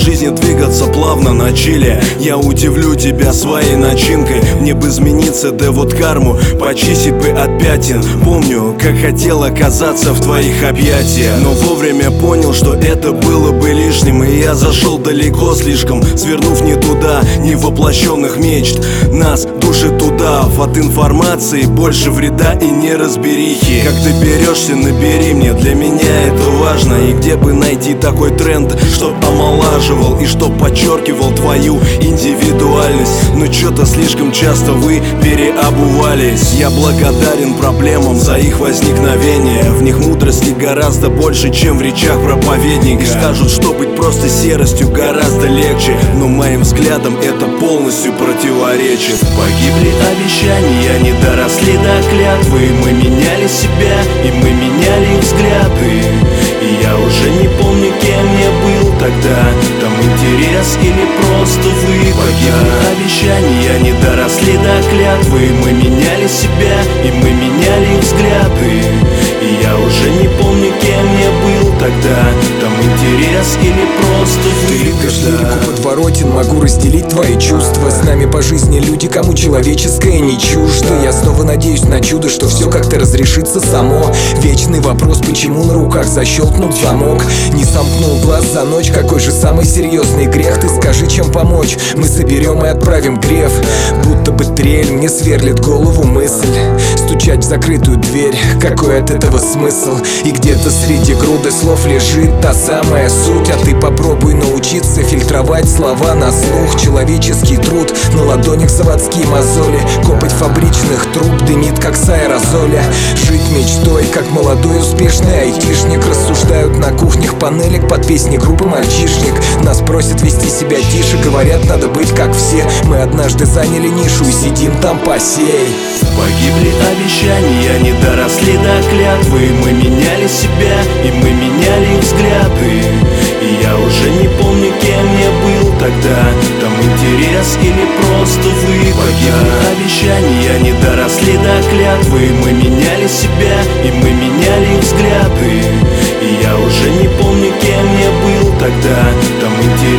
жизни двигаться плавно на чиле. Я удивлю тебя своей начинкой. Мне бы измениться, да вот карму почистить бы от пятен. Помню, как хотел оказаться в твоих объятиях, но вовремя понял, что это было бы лишним. И я зашел далеко слишком, свернув не туда, не воплощенных мечт. Нас душит удав от информации, больше вреда и неразберихи. Как ты берешься, набери мне, для меня это важно. И где бы найти такой тренд, чтоб омолаживал и чтоб подчеркивал твою индивидуальность. Но чё-то слишком часто вы переобувались. Я благодарен проблемам за их возникновение. В них мудрости гораздо больше, чем в речах проповедника. Скажут, что быть просто серостью гораздо легче, но моим взглядом это полностью противоречит. Погибли обещания, не доросли до клятвы. Мы меняли себя, и мы меняли взгляды. И я уже не помню, кем я был тогда. Там интерес или просто вы. Погибли обещания, не доросли до клятвы. Мы меняли себя, и мы меняли взгляды. И я уже не помню, кем я был тогда. Там интерес или просто вы. Лирику подворотен, могу разделить твои чувства. С нами по жизни люди, кому человеческое не чуждо. Я снова надеюсь на чудо, что все как-то разрешится само. Вечный вопрос, почему на руках защелкнут замок. Не сомкнул глаз за ночь, какой же самый серьезный грех? Ты скажи, чем помочь, мы соберем и отправим греф. Будто бы трель мне сверлит голову мысль. Стучать в закрытую дверь, какой от этого смысл? И где-то среди груды слов лежит та самая суть. А ты попробуй научиться фильтровать слова на слух. Человеческий труд, на ладонях заводские мозоли. Копоть фабричных труб дымит, как с аэрозоля. Жить мечтой, как молодой успешный айтишник. Рассуждают на кухнях панелек под песни группы «Мальчишник». Нас просят вести себя тише, говорят, надо быть как все. Мы однажды заняли нишу и сидим там по сей. Погибли обещания, не доросли до клятвы. Мы меняли себя, и мы меняли взгляды. И я уже не помню, кем я был тогда. Там интерес или просто вы. Погибли обещания, не доросли до клятвы. Мы меняли себя, и мы меняли взгляды. И я уже не помню, кем я был тогда. Там интерес